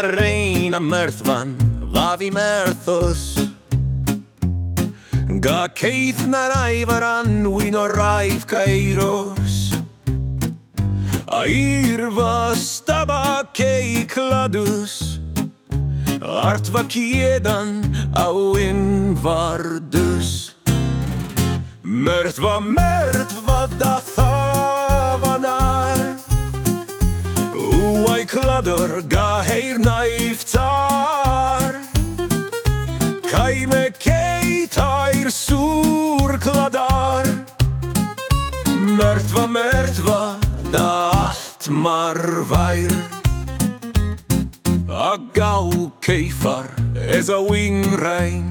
reina myrthvan lafi merthus Ga keith na raifar anwyn o raif Kairos A irva staba kei cladus Artva kiedan a winvardus Myrtva da thavanar Uai clador ga heir naiftar Kai me kei tair sur cladar Myrtva da allt marvair A gau keifar es a wingrein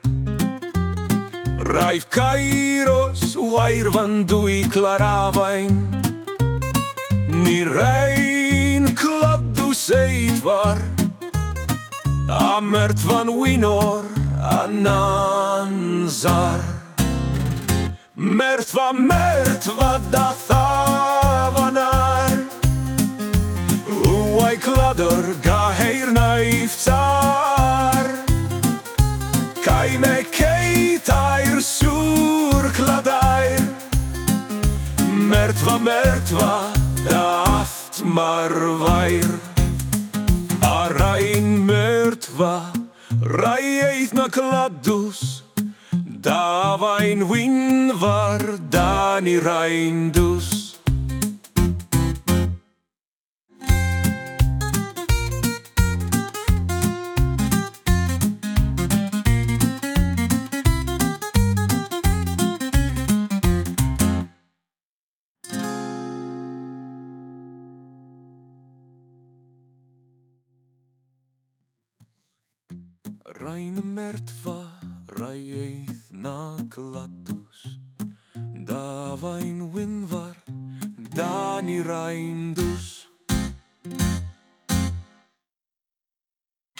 Raif Kairos wair vandui claravain Ni rein cladus eidvar A myrtvan winor a nanzar Myrtva da thavanar Uai clador ga heir naiftar Kai me kei tair sur cladair Myrtva da aft marvair A rain myrtva rai eithna cladus Da vain winvar da ni raindus Rain myrtva, rai eithna cladus Da vain winvar, da ni raindus